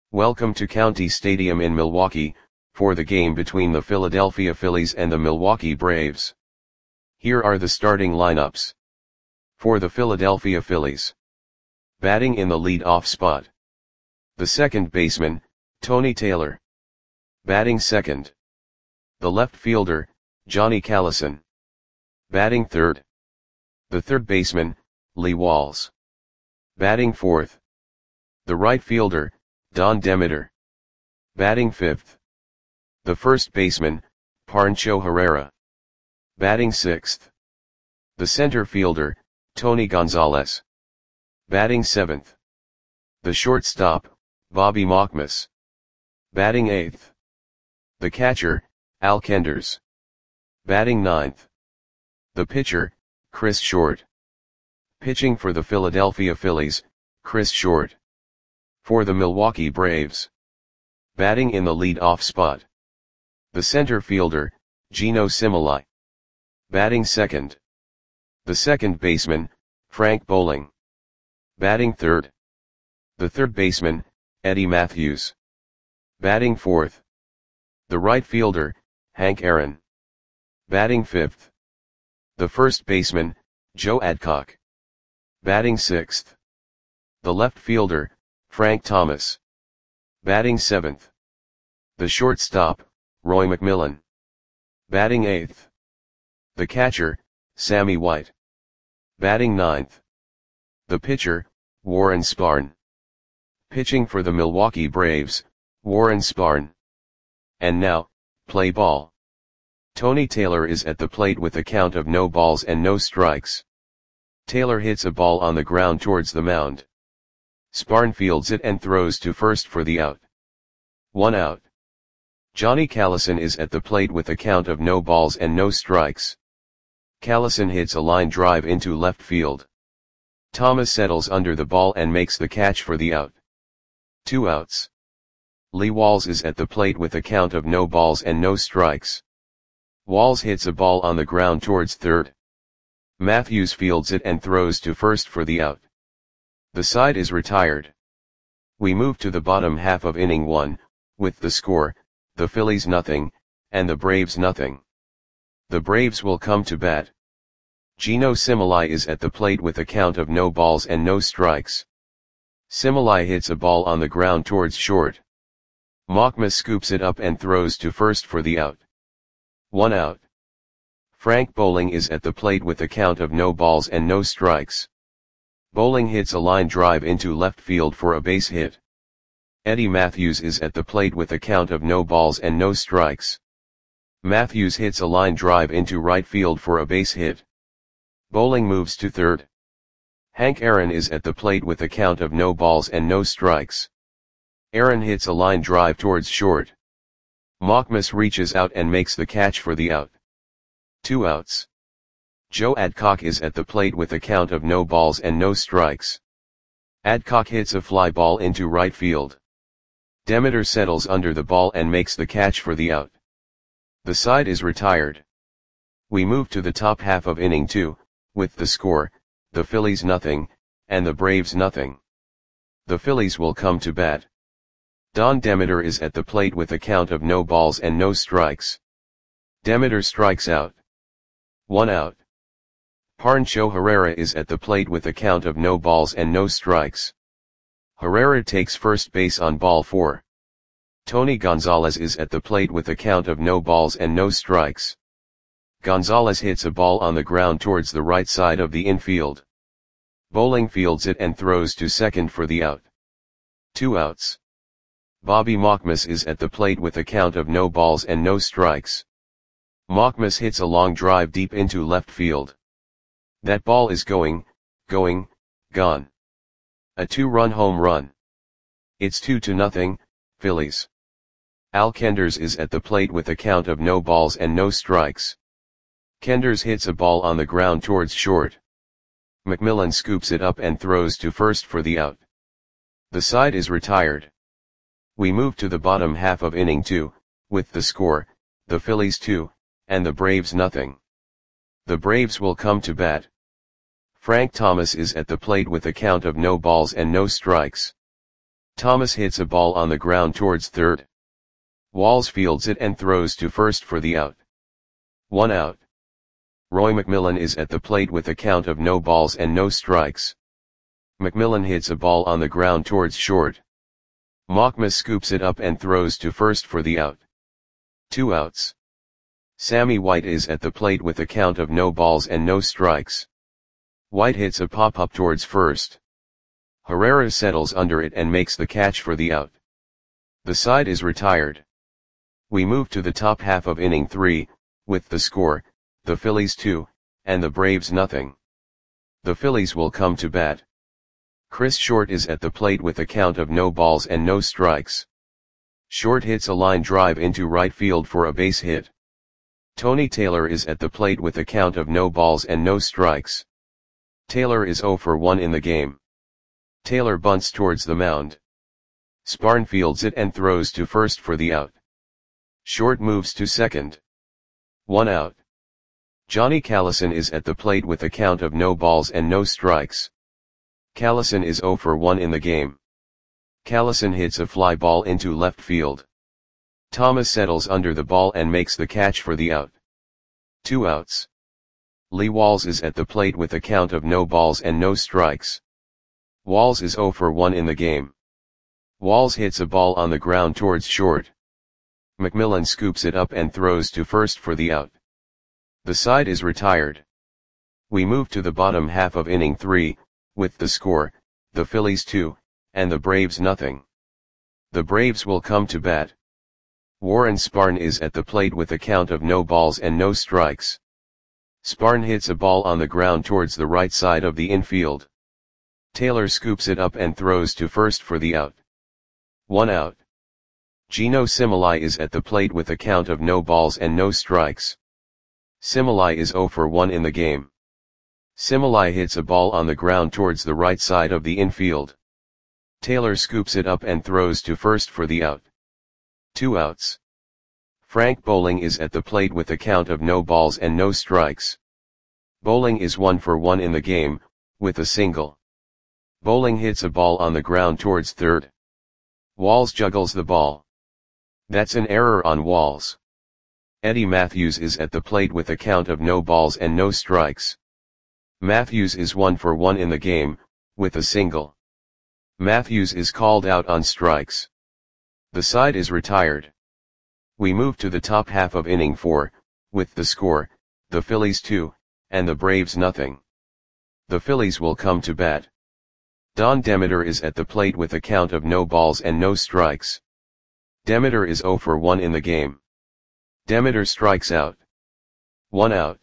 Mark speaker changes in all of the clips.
Speaker 1: Welcome to County Stadium in Milwaukee, for the game between the Philadelphia Phillies and the Milwaukee Braves. Here are the starting lineups. For the Philadelphia Phillies. Batting in the lead-off spot. The second baseman, Tony Taylor. Batting second. The left fielder, Johnny Callison. Batting third. The third baseman, Lee Walls. Batting fourth. The right fielder, Don Demeter. Batting fifth. The first baseman, Pancho Herrera. Batting sixth. The center fielder, Tony Gonzalez. Batting seventh. The shortstop, Bobby Mockmas. Batting eighth. The catcher, Al Kenders. Batting ninth. The pitcher, Chris Short. Pitching for the Philadelphia Phillies, Chris Short. For the Milwaukee Braves. Batting in the lead-off spot. The center fielder, Geno Simili. Batting second. The second baseman, Frank Bowling. Batting third. The third baseman, Eddie Mathews. Batting fourth. The right fielder, Hank Aaron. Batting fifth. The first baseman, Joe Adcock. Batting sixth. The left fielder, Frank Thomas. Batting seventh. The shortstop, Roy McMillan. Batting eighth. The catcher, Sammy White. Batting ninth. The pitcher, Warren Spahn. Pitching for the Milwaukee Braves, Warren Spahn. And now, play ball. Tony Taylor is at the plate with a count of no balls and no strikes. Taylor hits a ball on the ground towards the mound. Spahn fields it and throws to first for the out. 1 out. Johnny Callison is at the plate with a count of no balls and no strikes. Callison hits a line drive into left field. Thomas settles under the ball and makes the catch for the out. 2 outs. Lee Walls is at the plate with a count of no balls and no strikes. Walls hits a ball on the ground towards third. Mathews fields it and throws to first for the out. The side is retired. We move to the bottom half of inning 1, with the score, the Phillies nothing, and the Braves nothing. The Braves will come to bat. Geno Simili is at the plate with a count of no balls and no strikes. Simili hits a ball on the ground towards short. Mockmas scoops it up and throws to first for the out. 1 out. Frank Bowling is at the plate with a count of no balls and no strikes. Bowling hits a line drive into left field for a base hit. Eddie Mathews is at the plate with a count of no balls and no strikes. Mathews hits a line drive into right field for a base hit. Bowling moves to third. Hank Aaron is at the plate with a count of no balls and no strikes. Aaron hits a line drive towards short. Mockmas reaches out and makes the catch for the out. 2 outs. Joe Adcock is at the plate with a count of no balls and no strikes. Adcock hits a fly ball into right field. Demeter settles under the ball and makes the catch for the out. The side is retired. We move to the top half of inning 2, with the score, the Phillies nothing, and the Braves nothing. The Phillies will come to bat. Don Demeter is at the plate with a count of no balls and no strikes. Demeter strikes out. 1 out. Pancho Herrera is at the plate with a count of no balls and no strikes. Herrera takes first base on ball 4. Tony Gonzalez is at the plate with a count of no balls and no strikes. Gonzalez hits a ball on the ground towards the right side of the infield. Bowling fields it and throws to second for the out. 2 outs. Bobby Mockmas is at the plate with a count of no balls and no strikes. Mockmas hits a long drive deep into left field. That ball is gone. A 2-run home run. It's 2-0, Phillies. Al Kenders is at the plate with a count of no balls and no strikes. Kenders hits a ball on the ground towards short. McMillan scoops it up and throws to first for the out. The side is retired. We move to the bottom half of inning 2, with the score, the Phillies 2, and the Braves nothing. The Braves will come to bat. Frank Thomas is at the plate with a count of no balls and no strikes. Thomas hits a ball on the ground towards third. Walls fields it and throws to first for the out. 1 out. Roy McMillan is at the plate with a count of no balls and no strikes. McMillan hits a ball on the ground towards short. Mockmas scoops it up and throws to first for the out. 2 outs. Sammy White is at the plate with a count of no balls and no strikes. White hits a pop-up towards first. Herrera settles under it and makes the catch for the out. The side is retired. We move to the top half of inning 3, with the score, the Phillies 2, and the Braves nothing. The Phillies will come to bat. Chris Short is at the plate with a count of no balls and no strikes. Short hits a line drive into right field for a base hit. Tony Taylor is at the plate with a count of no balls and no strikes. Taylor is 0 for 1 in the game. Taylor bunts towards the mound. Sparn fields it and throws to first for the out. Short moves to second. 1 out. Johnny Callison is at the plate with a count of no balls and no strikes. Callison is 0 for 1 in the game. Callison hits a fly ball into left field. Thomas settles under the ball and makes the catch for the out. 2 outs. Lee Walls is at the plate with a count of no balls and no strikes. Walls is 0 for 1 in the game. Walls hits a ball on the ground towards short. McMillan scoops it up and throws to first for the out. The side is retired. We move to the bottom half of inning 3, with the score, the Phillies 2, and the Braves nothing. The Braves will come to bat. Warren Sparn is at the plate with a count of no balls and no strikes. Sparn hits a ball on the ground towards the right side of the infield. Taylor scoops it up and throws to first for the out. 1 out. Gino Similai is at the plate with a count of no balls and no strikes. Similai is 0 for 1 in the game. Similai hits a ball on the ground towards the right side of the infield. Taylor scoops it up and throws to first for the out. 2 outs. Frank Bowling is at the plate with a count of no balls and no strikes. Bowling is 1 for 1 in the game, with a single. Bowling hits a ball on the ground towards third. Walls juggles the ball. That's an error on Walls. Eddie Matthews is at the plate with a count of no balls and no strikes. Matthews is 1 for 1 in the game, with a single. Matthews is called out on strikes. The side is retired. We move to the top half of inning 4, with the score, the Phillies 2, and the Braves nothing. The Phillies will come to bat. Don Demeter is at the plate with a count of no balls and no strikes. Demeter is 0 for 1 in the game. Demeter strikes out. 1 out.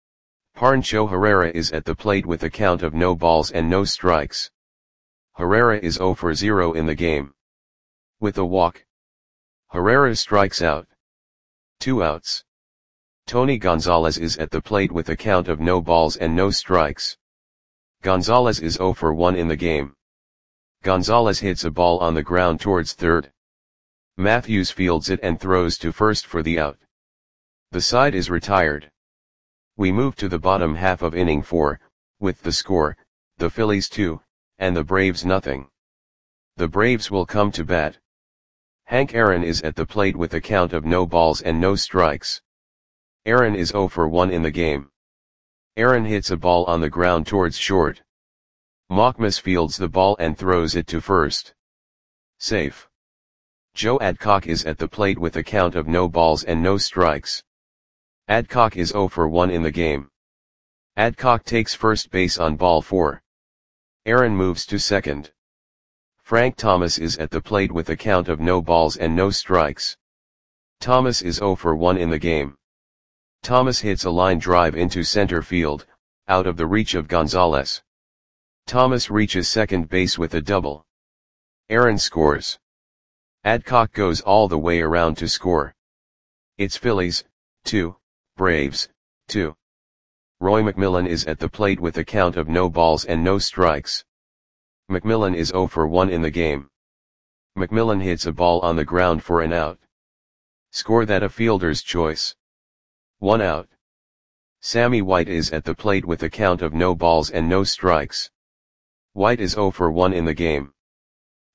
Speaker 1: Pancho Herrera is at the plate with a count of no balls and no strikes. Herrera is 0 for 0 in the game. With a walk. Herrera strikes out. 2 outs. Tony Gonzalez is at the plate with a count of no balls and no strikes. Gonzalez is 0 for 1 in the game. Gonzalez hits a ball on the ground towards third. Matthews fields it and throws to first for the out. The side is retired. We move to the bottom half of inning 4, with the score, the Phillies 2, and the Braves nothing. The Braves will come to bat. Hank Aaron is at the plate with a count of no balls and no strikes. Aaron is 0 for 1 in the game. Aaron hits a ball on the ground towards short. Mockmas fields the ball and throws it to first. Safe. Joe Adcock is at the plate with a count of no balls and no strikes. Adcock is 0 for 1 in the game. Adcock takes first base on ball 4. Aaron moves to second. Frank Thomas is at the plate with a count of no balls and no strikes. Thomas is 0 for 1 in the game. Thomas hits a line drive into center field, out of the reach of Gonzalez. Thomas reaches second base with a double. Aaron scores. Adcock goes all the way around to score. It's Phillies, 2, Braves, 2. Roy McMillan is at the plate with a count of no balls and no strikes. McMillan is 0 for 1 in the game. McMillan hits a ball on the ground for an out. Score that a fielder's choice. 1 out. Sammy White is at the plate with a count of no balls and no strikes. White is 0 for 1 in the game.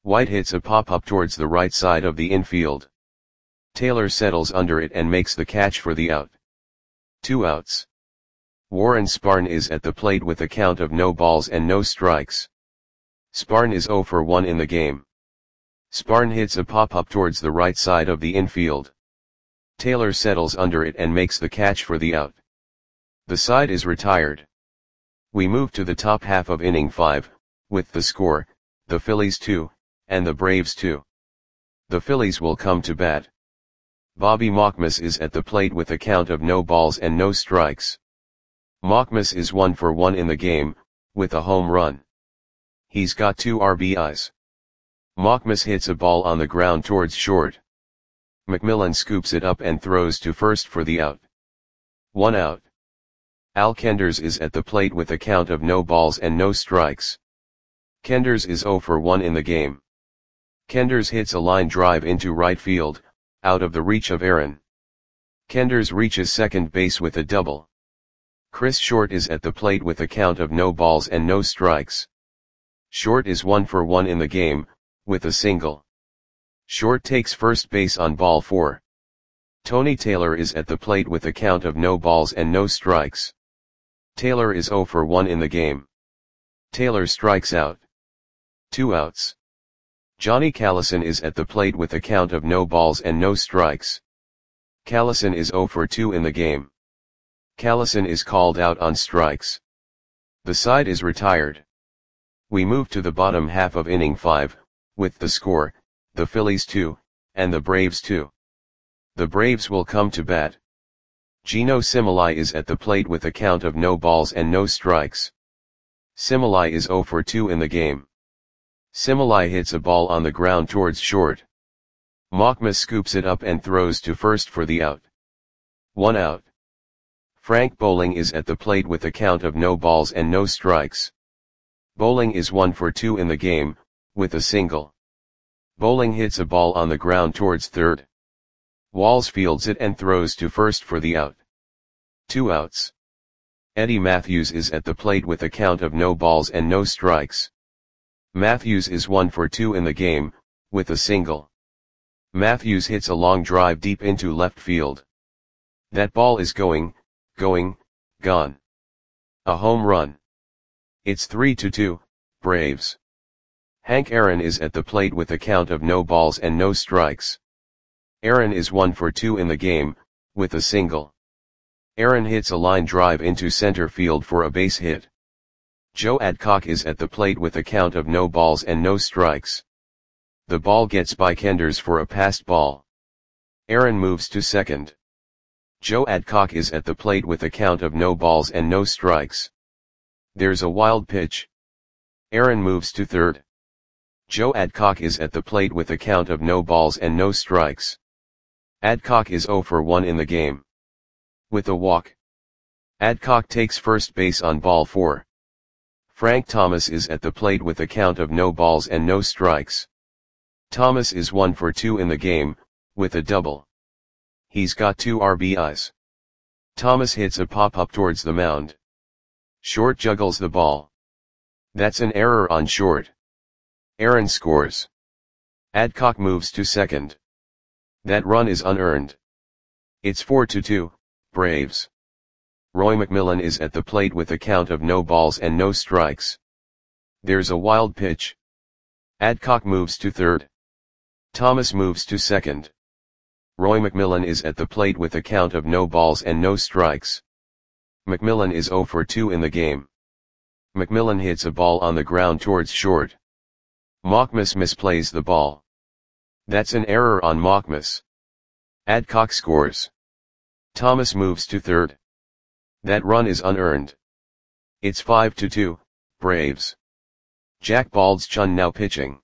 Speaker 1: White hits a pop-up towards the right side of the infield. Taylor settles under it and makes the catch for the out. 2 outs. Warren Sparn is at the plate with a count of no balls and no strikes. Sparn is 0 for 1 in the game. Sparn hits a pop-up towards the right side of the infield. Taylor settles under it and makes the catch for the out. The side is retired. We move to the top half of inning 5, with the score, the Phillies 2, and the Braves 2. The Phillies will come to bat. Bobby Mauchmus is at the plate with a count of no balls and no strikes. Mauchmus is 1 for 1 in the game, with a home run. He's got 2 RBIs. Mauchmus hits a ball on the ground towards short. McMillan scoops it up and throws to first for the out. 1 out. Al Kenders is at the plate with a count of no balls and no strikes. Kenders is 0 for 1 in the game. Kenders hits a line drive into right field, out of the reach of Aaron. Kenders reaches second base with a double. Chris Short is at the plate with a count of no balls and no strikes. Short is 1 for 1 in the game, with a single. Short takes first base on ball 4. Tony Taylor is at the plate with a count of no balls and no strikes. Taylor is 0 for 1 in the game. Taylor strikes out. 2 outs. Johnny Callison is at the plate with a count of no balls and no strikes. Callison is 0 for 2 in the game. Callison is called out on strikes. The side is retired. We move to the bottom half of inning 5, with the score, the Phillies 2, and the Braves 2. The Braves will come to bat. Gino Cimoli is at the plate with a count of no balls and no strikes. Cimoli is 0 for 2 in the game. Cimoli hits a ball on the ground towards short. Mauchmus scoops it up and throws to first for the out. 1 out. Frank Bowling is at the plate with a count of no balls and no strikes. Bowling is 1 for 2 in the game, with a single. Bowling hits a ball on the ground towards third. Walls fields it and throws to first for the out. 2 outs. Eddie Matthews is at the plate with a count of no balls and no strikes. Matthews is 1 for 2 in the game, with a single. Matthews hits a long drive deep into left field. That ball is gone. A home run. It's 3-2, Braves. Hank Aaron is at the plate with a count of no balls and no strikes. Aaron is 1 for 2 in the game, with a single. Aaron hits a line drive into center field for a base hit. Joe Adcock is at the plate with a count of no balls and no strikes. The ball gets by Kenders for a passed ball. Aaron moves to second. Joe Adcock is at the plate with a count of no balls and no strikes. There's a wild pitch. Aaron moves to third. Joe Adcock is at the plate with a count of no balls and no strikes. Adcock is 0 for 1 in the game. With a walk. Adcock takes first base on ball 4. Frank Thomas is at the plate with a count of no balls and no strikes. Thomas is 1 for 2 in the game, with a double. He's got 2 RBIs. Thomas hits a pop-up towards the mound. Short juggles the ball. That's an error on short. Aaron scores. Adcock moves to second. That run is unearned. It's 4-2, Braves. Roy McMillan is at the plate with a count of no balls and no strikes. There's a wild pitch. Adcock moves to third. Thomas moves to second. Roy McMillan is at the plate with a count of no balls and no strikes. McMillan is 0 for 2 in the game. McMillan hits a ball on the ground towards short. Mauchmus misplays the ball. That's an error on Mauchmus. Adcock scores. Thomas moves to third. That run is unearned. It's 5-2, Braves. Jack Baldschun now pitching.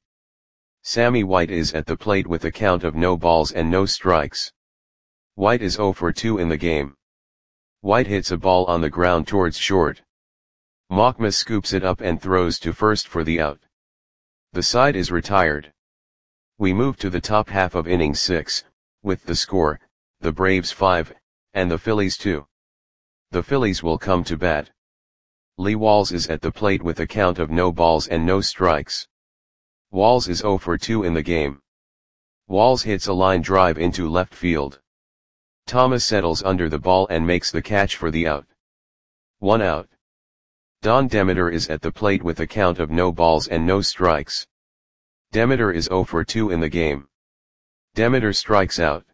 Speaker 1: Sammy White is at the plate with a count of no balls and no strikes. White is 0 for 2 in the game. White hits a ball on the ground towards short. Mauchmus scoops it up and throws to first for the out. The side is retired. We move to the top half of inning 6, with the score, the Braves 5, and the Phillies 2. The Phillies will come to bat. Lee Walls is at the plate with a count of no balls and no strikes. Walls is 0 for 2 in the game. Walls hits a line drive into left field. Thomas settles under the ball and makes the catch for the out. 1 out. Don Demeter is at the plate with a count of no balls and no strikes. Demeter is 0 for 2 in the game. Demeter strikes out.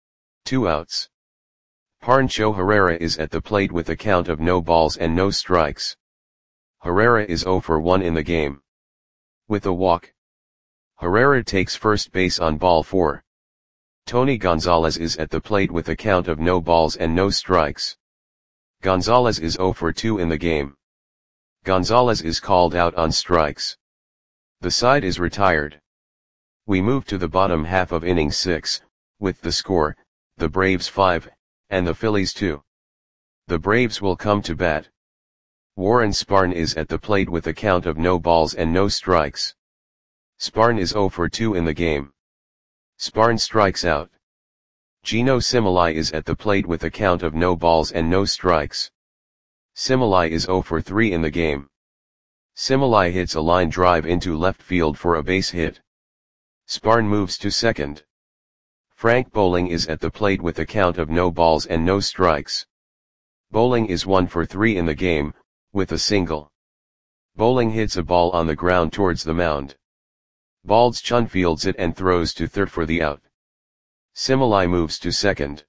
Speaker 1: 2 outs. Pancho Herrera is at the plate with a count of no balls and no strikes. Herrera is 0 for 1 in the game. With a walk, Herrera takes first base on ball 4. Tony Gonzalez is at the plate with a count of no balls and no strikes. Gonzalez is 0 for 2 in the game. Gonzalez is called out on strikes. The side is retired. We move to the bottom half of inning 6, with the score, the Braves 5, and the Phillies 2. The Braves will come to bat. Warren Spahn is at the plate with a count of no balls and no strikes. Spahn is 0 for 2 in the game. Spahn strikes out. Gino Similai is at the plate with a count of no balls and no strikes. Similai is 0 for 3 in the game. Similai hits a line drive into left field for a base hit. Spahn moves to second. Frank Bowling is at the plate with a count of no balls and no strikes. Bowling is 1 for 3 in the game, with a single. Bowling hits a ball on the ground towards the mound. Balds Chun fields it and throws to third for the out. Similai moves to second.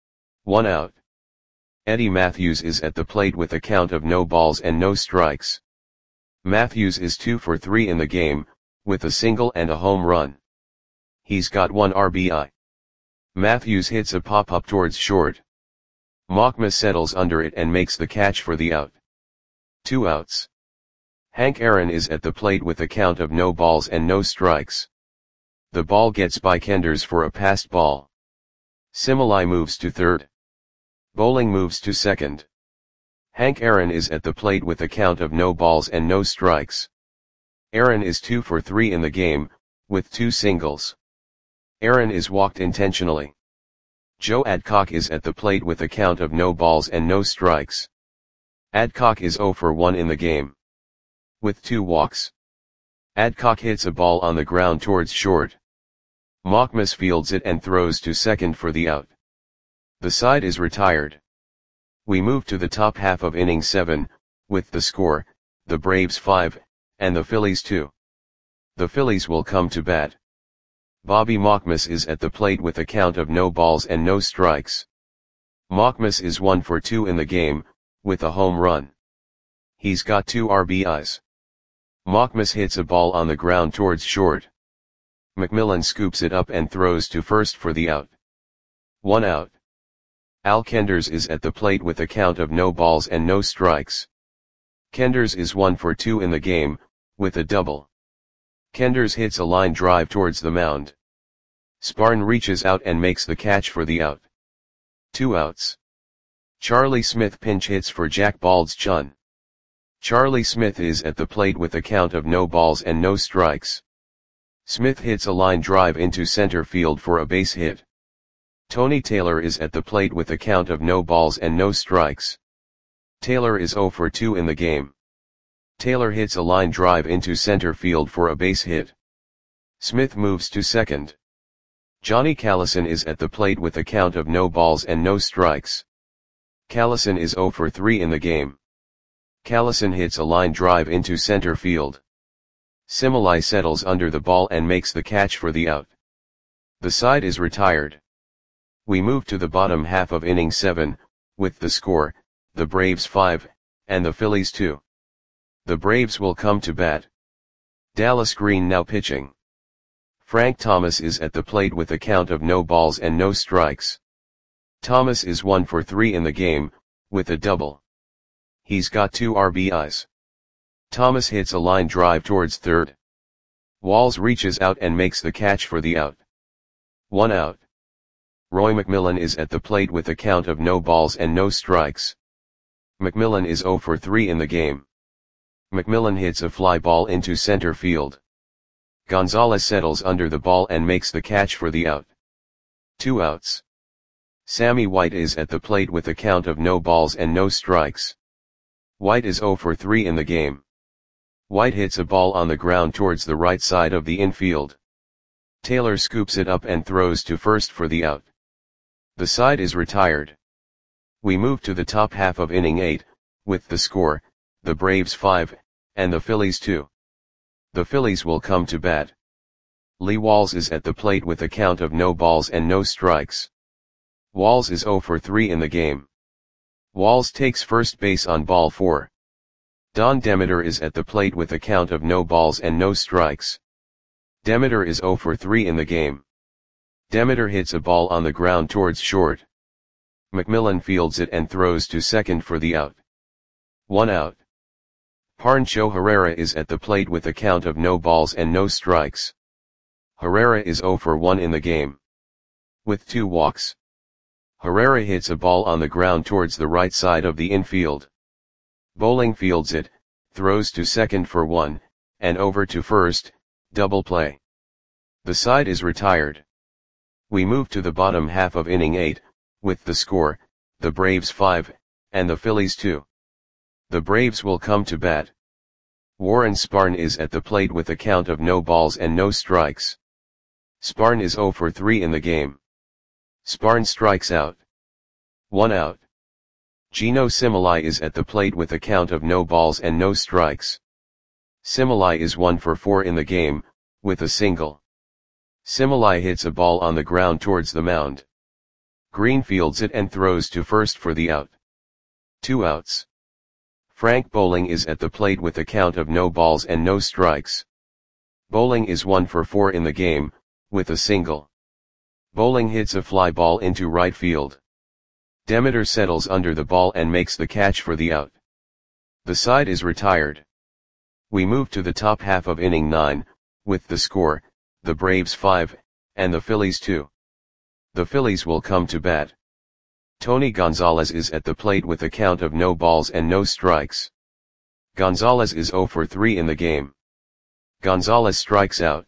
Speaker 1: 1 out. Eddie Matthews is at the plate with a count of no balls and no strikes. Matthews is 2 for 3 in the game, with a single and a home run. He's got 1 RBI. Matthews hits a pop-up towards short. Machma settles under it and makes the catch for the out. 2 outs. Hank Aaron is at the plate with a count of no balls and no strikes. The ball gets by Kenders for a passed ball. Similai moves to third. Bowling moves to second. Hank Aaron is at the plate with a count of no balls and no strikes. Aaron is 2 for 3 in the game, with 2 singles. Aaron is walked intentionally. Joe Adcock is at the plate with a count of no balls and no strikes. Adcock is 0 for 1 in the game. With 2 walks. Adcock hits a ball on the ground towards short. Machmas fields it and throws to second for the out. The side is retired. We move to the top half of inning 7, with the score, the Braves 5, and the Phillies 2. The Phillies will come to bat. Bobby Machmas is at the plate with a count of no balls and no strikes. Machmas is 1 for 2 in the game, with a home run. He's got 2 RBIs. Machmas hits a ball on the ground towards short. McMillan scoops it up and throws to first for the out. 1 out. Al Kenders is at the plate with a count of no balls and no strikes. Kenders is 1 for 2 in the game, with a double. Kenders hits a line drive towards the mound. Spahn reaches out and makes the catch for the out. 2 outs. Charlie Smith pinch hits for Jack Balds Chun. Charlie Smith is at the plate with a count of no balls and no strikes. Smith hits a line drive into center field for a base hit. Tony Taylor is at the plate with a count of no balls and no strikes. Taylor is 0 for 2 in the game. Taylor hits a line drive into center field for a base hit. Smith moves to second. Johnny Callison is at the plate with a count of no balls and no strikes. Callison is 0 for 3 in the game. Callison hits a line drive into center field. Similai settles under the ball and makes the catch for the out. The side is retired. We move to the bottom half of inning 7, with the score, the Braves 5, and the Phillies 2. The Braves will come to bat. Dallas Green now pitching. Frank Thomas is at the plate with a count of no balls and no strikes. Thomas is 1 for 3 in the game, with a double. He's got 2 RBIs. Thomas hits a line drive towards third. Walls reaches out and makes the catch for the out. 1 out. Roy McMillan is at the plate with a count of no balls and no strikes. McMillan is 0 for 3 in the game. McMillan hits a fly ball into center field. Gonzalez settles under the ball and makes the catch for the out. 2 outs. Sammy White is at the plate with a count of no balls and no strikes. White is 0 for 3 in the game. White hits a ball on the ground towards the right side of the infield. Taylor scoops it up and throws to first for the out. The side is retired. We move to the top half of inning 8, with the score, the Braves 5, and the Phillies 2. The Phillies will come to bat. Lee Walls is at the plate with a count of no balls and no strikes. Walls is 0 for 3 in the game. Walls takes first base on ball 4. Don Demeter is at the plate with a count of no balls and no strikes. Demeter is 0 for 3 in the game. Demeter hits a ball on the ground towards short. McMillan fields it and throws to second for the out. 1 out. Pancho Herrera is at the plate with a count of no balls and no strikes. Herrera is 0 for 1 in the game. With 2 walks. Herrera hits a ball on the ground towards the right side of the infield. Bowling fields it, throws to second for 1, and over to first, double play. The side is retired. We move to the bottom half of inning 8, with the score, the Braves 5, and the Phillies 2. The Braves will come to bat. Warren Spahn is at the plate with a count of no balls and no strikes. Spahn is 0 for 3 in the game. Spahn strikes out. 1 out. Gino Cimoli is at the plate with a count of no balls and no strikes. Cimoli is 1 for 4 in the game, with a single. Cimoli hits a ball on the ground towards the mound. Green fields it and throws to first for the out. 2 outs. Frank Bowling is at the plate with a count of no balls and no strikes. Bowling is 1 for 4 in the game, with a single. Bowling hits a fly ball into right field. Demeter settles under the ball and makes the catch for the out. The side is retired. We move to the top half of inning 9, with the score, the Braves 5, and the Phillies 2. The Phillies will come to bat. Tony Gonzalez is at the plate with a count of no balls and no strikes. Gonzalez is 0 for 3 in the game. Gonzalez strikes out.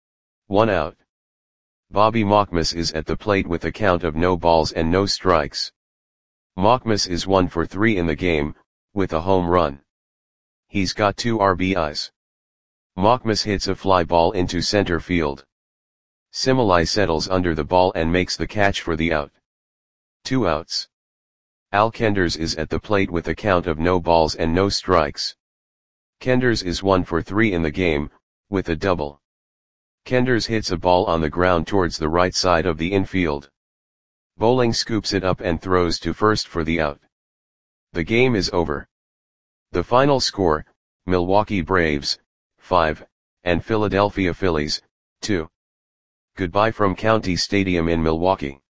Speaker 1: 1 out. Bobby Mockmas is at the plate with a count of no balls and no strikes. Mockmas is 1 for 3 in the game, with a home run. He's got 2 RBIs. Mockmas hits a fly ball into center field. Cimoli settles under the ball and makes the catch for the out. 2 outs. Al Kenders is at the plate with a count of no balls and no strikes. Kenders is 1 for 3 in the game, with a double. Kenders hits a ball on the ground towards the right side of the infield. Bowling scoops it up and throws to first for the out. The game is over. The final score, Milwaukee Braves, 5, and Philadelphia Phillies, 2. Goodbye from County Stadium in Milwaukee.